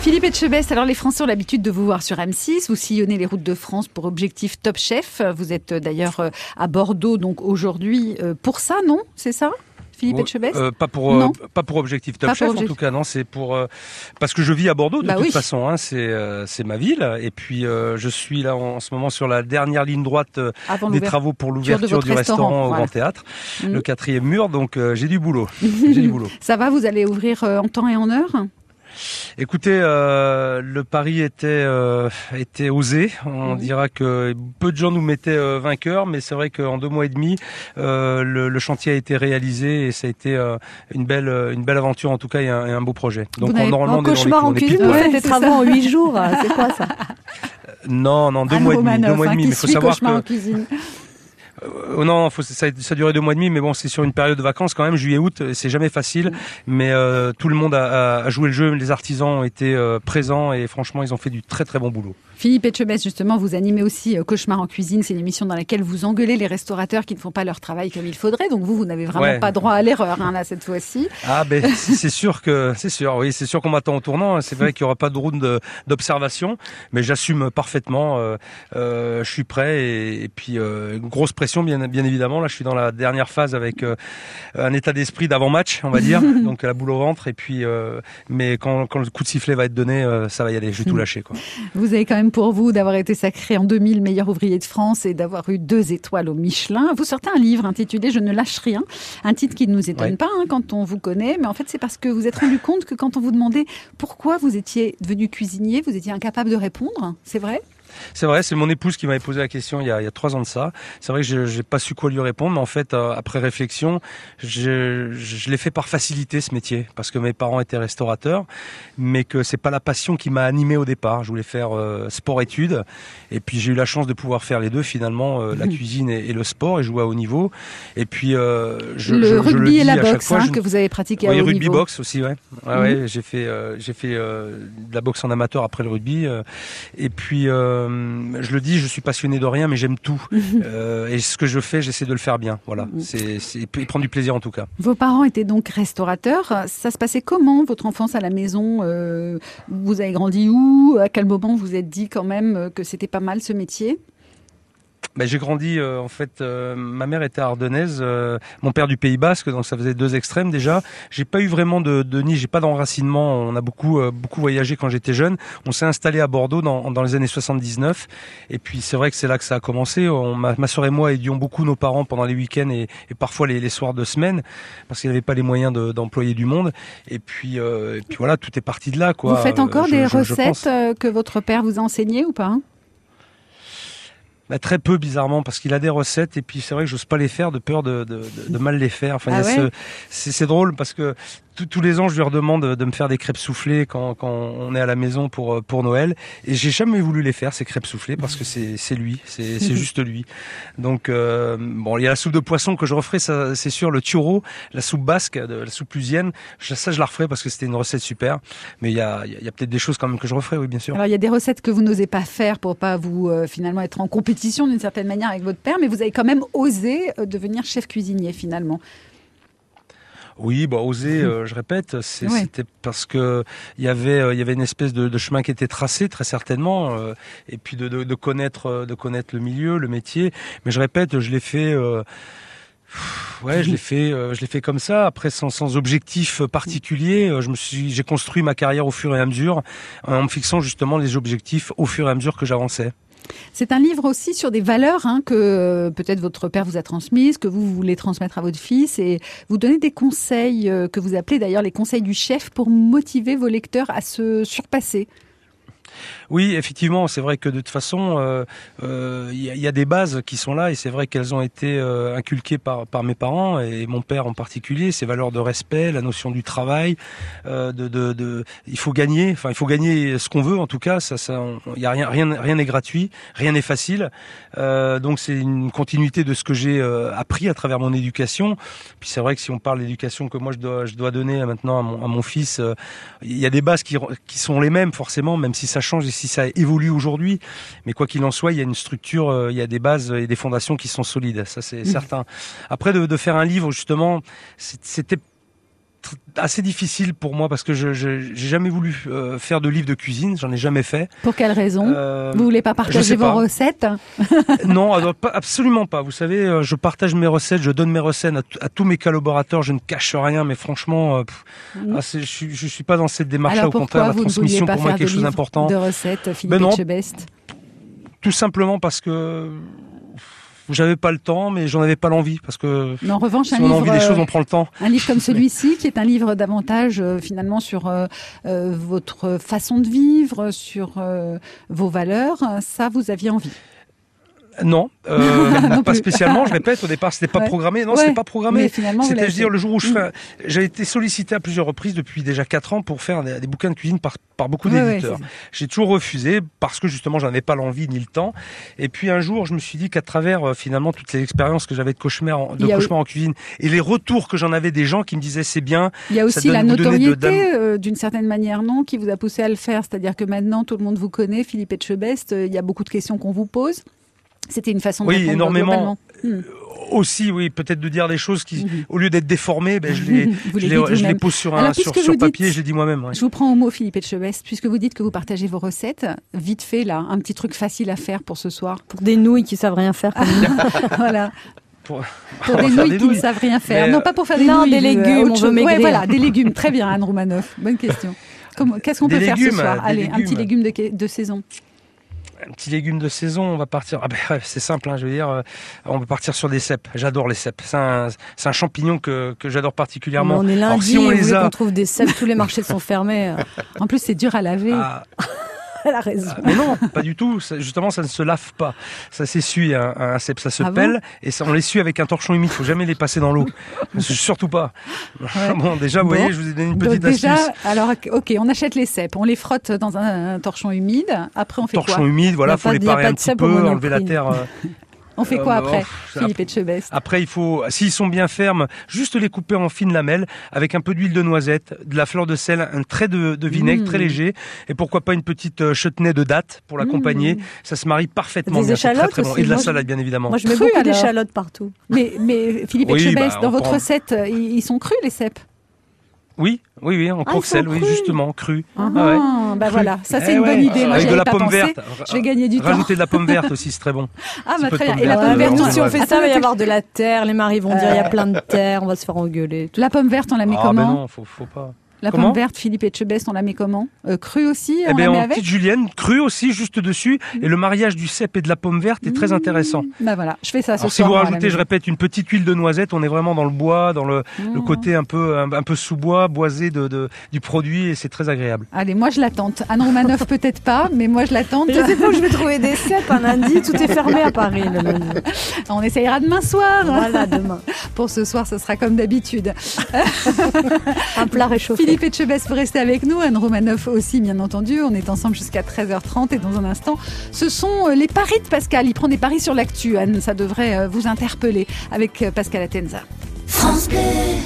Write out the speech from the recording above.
Philippe Etchebest, alors les Français ont l'habitude de vous voir sur M6, vous sillonnez les routes de France pour Objectif Top Chef. Vous êtes d'ailleurs à Bordeaux donc aujourd'hui pour ça, non? C'est ça, Philippe Etchebest? Pas pour Objectif Top Chef, en tout cas, non, c'est pour parce que je vis à Bordeaux de toute façon, hein, c'est ma ville, et puis je suis là en ce moment sur la dernière ligne droite des travaux pour l'ouverture du restaurant au Grand Théâtre, le 4e mur, donc j'ai du boulot. Ça va, vous allez ouvrir en temps et en heure? Écoutez, le pari était osé. On dira que peu de gens nous mettaient vainqueurs, mais c'est vrai qu'en 2 mois et demi, le chantier a été réalisé et ça a été une belle aventure en tout cas et un beau projet. Donc normalement, cauchemar en cuisine, vous faites des travaux en 8 jours. C'est quoi ça? Non, 2 mois et demi. 2 mois et demi, mais il faut savoir que... en cuisine. Non, ça a duré 2 mois et demi, mais bon, c'est sur une période de vacances quand même, juillet-août, c'est jamais facile, mais tout le monde a joué le jeu, les artisans ont été présents et franchement, ils ont fait du très très bon boulot. Philippe Etchebest, justement, vous animez aussi Cauchemar en cuisine, c'est une émission dans laquelle vous engueulez les restaurateurs qui ne font pas leur travail comme il faudrait, donc vous n'avez vraiment pas droit à l'erreur, hein, là, cette fois-ci. Ah ben, c'est sûr qu'on m'attend au tournant, c'est vrai qu'il n'y aura pas de round d'observation, mais j'assume parfaitement, je suis prêt et puis grosse pression bien évidemment, là je suis dans la dernière phase avec un état d'esprit d'avant-match, on va dire, donc la boule au ventre, et puis mais quand le coup de sifflet va être donné, ça va y aller, je vais tout lâcher, quoi. Vous avez quand même pour vous d'avoir été sacré en 2000 meilleur ouvrier de France et d'avoir eu 2 étoiles au Michelin. Vous sortez un livre intitulé Je ne lâche rien, un titre qui ne nous étonne pas quand on vous connaît, mais en fait c'est parce que vous êtes rendu compte que quand on vous demandait pourquoi vous étiez devenu cuisinier, vous étiez incapable de répondre, c'est vrai? C'est vrai, c'est mon épouse qui m'avait posé la question il y a 3 ans de ça. C'est vrai que j'ai pas su quoi lui répondre, mais en fait, après réflexion, je l'ai fait par facilité ce métier, parce que mes parents étaient restaurateurs, mais que c'est pas la passion qui m'a animé au départ. Je voulais faire sport-études, et puis j'ai eu la chance de pouvoir faire les deux finalement, la cuisine et le sport, et jouer à haut niveau. Et puis le rugby et la boxe que vous avez pratiqué à haut niveau. Oui, rugby boxe aussi, ouais. J'ai fait de la boxe en amateur après le rugby, et puis je le dis, je suis passionné de rien, mais j'aime tout. Et ce que je fais, j'essaie de le faire bien. Voilà, c'est prendre du plaisir en tout cas. Vos parents étaient donc restaurateurs. Ça se passait comment votre enfance à la maison? Vous avez grandi où? À quel moment vous vous êtes dit quand même que c'était pas mal ce métier? J'ai grandi, en fait, ma mère était ardennaise, mon père du Pays Basque, donc ça faisait 2 extrêmes déjà. J'ai pas eu vraiment de nid, j'ai pas d'enracinement. On a beaucoup voyagé quand j'étais jeune. On s'est installé à Bordeaux dans les années 79. Et puis c'est vrai que c'est là que ça a commencé. Ma sœur et moi aidions beaucoup nos parents pendant les week-ends et parfois les soirs de semaine, parce qu'il n'y avait pas les moyens d'employer du monde. Et puis voilà, tout est parti de là, quoi. Vous faites encore des recettes que votre père vous a enseignées ou pas? Très peu, bizarrement, parce qu'il a des recettes et puis c'est vrai que j'ose pas les faire de peur de mal les faire. Enfin, c'est drôle parce que tous les ans, je lui redemande de me faire des crêpes soufflées quand on est à la maison pour Noël, et j'ai jamais voulu les faire, ces crêpes soufflées, parce que c'est lui, c'est juste lui. Donc il y a la soupe de poisson que je referai, ça c'est sûr, le churro, la soupe basque, la soupe lusienne, ça je la referai parce que c'était une recette super. Mais il y a peut-être des choses quand même que je referai, oui, bien sûr. Alors il y a des recettes que vous n'osez pas faire pour pas vous finalement être en compétition d'une certaine manière avec votre père, mais vous avez quand même osé devenir chef cuisinier finalement. Oui, oser, je répète, c'était parce que il y avait une espèce de chemin qui était tracé, très certainement, et puis de connaître le milieu, le métier. Mais je répète, je l'ai fait. Je l'ai fait comme ça, après sans objectif particulier. J'ai construit ma carrière au fur et à mesure, en me fixant justement les objectifs au fur et à mesure que j'avançais. C'est un livre aussi sur des valeurs que peut-être votre père vous a transmises, que vous voulez transmettre à votre fils, et vous donnez des conseils que vous appelez d'ailleurs les conseils du chef pour motiver vos lecteurs à se surpasser. Oui, effectivement, c'est vrai que de toute façon, y a des bases qui sont là, et c'est vrai qu'elles ont été inculquées par mes parents et mon père en particulier. Ces valeurs de respect, la notion du travail, il faut gagner. Enfin, il faut gagner ce qu'on veut. En tout cas, il y a rien n'est gratuit, rien n'est facile. Donc c'est une continuité de ce que j'ai appris à travers mon éducation. Puis c'est vrai que si on parle d'éducation que moi je dois donner maintenant à mon fils, il y a des bases qui sont les mêmes forcément, même si ça change et si ça évolue aujourd'hui. Mais quoi qu'il en soit, il y a une structure, il y a des bases et des fondations qui sont solides. Ça, c'est certain. Après, de faire un livre, justement, c'était assez difficile pour moi parce que j'ai jamais voulu faire de livre de cuisine, j'en ai jamais fait. Pour quelle raison? Vous voulez pas partager vos recettes? Non, absolument pas. Vous savez, je partage mes recettes, je donne mes recettes à tous mes collaborateurs, je ne cache rien, mais franchement, je suis pas dans cette démarche-là. Au contraire, la transmission pour moi est quelque chose d'important. De recettes, Philippe Etchebest. Tout simplement parce que j'avais pas le temps, mais j'en avais pas l'envie, parce que mais en revanche, si on a envie des choses, on prend le temps. Un livre comme celui-ci, qui est un livre davantage finalement sur votre façon de vivre, sur vos valeurs, ça vous aviez envie? Non, pas spécialement. Je répète, au départ, c'était pas programmé. Non, c'était pas programmé. C'est-à-dire le jour où j'ai été sollicité à plusieurs reprises depuis déjà 4 ans pour faire des bouquins de cuisine par beaucoup d'éditeurs. J'ai toujours refusé parce que justement, j'en avais pas l'envie ni le temps. Et puis un jour, je me suis dit qu'à travers finalement toutes les expériences que j'avais de cauchemar en cuisine et les retours que j'en avais des gens qui me disaient c'est bien. Il y a aussi la notoriété d'une certaine manière, non, qui vous a poussé à le faire. C'est-à-dire que maintenant, tout le monde vous connaît, Philippe Etchebest. Il y a beaucoup de questions qu'on vous pose. C'était une façon de répondre énormément. Aussi, oui, peut-être de dire des choses qui, au lieu d'être déformées, je les pose sur papier, je les dis moi-même. Ouais. Je vous prends au mot, Philippe Etchebest, puisque vous dites que vous partagez vos recettes. Vite fait, là, un petit truc facile à faire pour ce soir. Pour des nouilles qui savent rien faire. Voilà. Pour des nouilles qui ne savent rien faire. Non, pas pour faire des nouilles. Des légumes, on veut maigrir. Voilà, des légumes. Très bien, Anne Roumanoff. Bonne question. Qu'est-ce qu'on peut faire ce soir? Allez, un petit légume de saison. Un petit légume de saison, on va partir. C'est simple, je veux dire, on va partir sur des cèpes. J'adore les cèpes. C'est un champignon que j'adore particulièrement. Mais on est lundi, on trouve des cèpes, tous les marchés sont fermés. En plus, c'est dur à laver. Elle a raison. Mais non, pas du tout. Justement, ça ne se lave pas. Ça s'essuie, un cèpe, ça se pèle et on l'essuie avec un torchon humide. Il faut jamais les passer dans l'eau. Surtout pas. Ouais. Bon, déjà, vous voyez, je vous ai donné une petite astuce. Alors, ok, on achète les cèpes, on les frotte dans un torchon humide. Après, on fait quoi? Torchon humide, voilà, faut les parer un petit peu, enlever la terre. On fait quoi après, Philippe Etchebest? Après, il faut, s'ils sont bien fermes, juste les couper en fines lamelles avec un peu d'huile de noisette, de la fleur de sel, un trait de vinaigre très léger et pourquoi pas une petite chutney de dattes pour l'accompagner. Ça se marie parfaitement bien. C'est très, très bon. Et de la salade, bien évidemment. Moi, je mets beaucoup d'échalotes partout. Mais Philippe Etchebest, dans votre recette, ils sont crus, les cèpes? Oui, en croque-sel, justement, cru. Voilà, ça c'est une bonne idée. Moi, avec de la pomme verte. Je vais gagner du temps. Rajouter de la pomme verte aussi, c'est très bon. Très bien. Et la pomme verte, si on fait ça, il va y avoir de la terre. Les maris vont dire il y a plein de terre, on va se faire engueuler. La pomme verte, on la met comment? Non, faut pas. La pomme verte, Philippe Etchebest, on la met comment? Crue aussi, on la met avec? Petite julienne, crue aussi, juste dessus. Et le mariage du cèpe et de la pomme verte est très intéressant. Voilà, je fais ça ce soir. Si vous rajoutez, je répète, une petite huile de noisette, on est vraiment dans le bois, dans le côté un peu sous-bois, boisé du produit, et c'est très agréable. Allez, moi je la tente. Anne Roumanoff peut-être pas, mais moi je la tente. Je sais pas où je vais trouver des cèpes un lundi, tout est fermé à Paris. On essayera demain soir. Voilà, demain. Pour ce soir, ce sera comme d'habitude. Un plat réchauffé. Philippe Etchebest, vous restez avec nous. Anne Roumanoff aussi, bien entendu. On est ensemble jusqu'à 13h30 et dans un instant, ce sont les paris de Pascal. Il prend des paris sur l'actu, Anne. Ça devrait vous interpeller avec Pascal Atenza. France Bleu.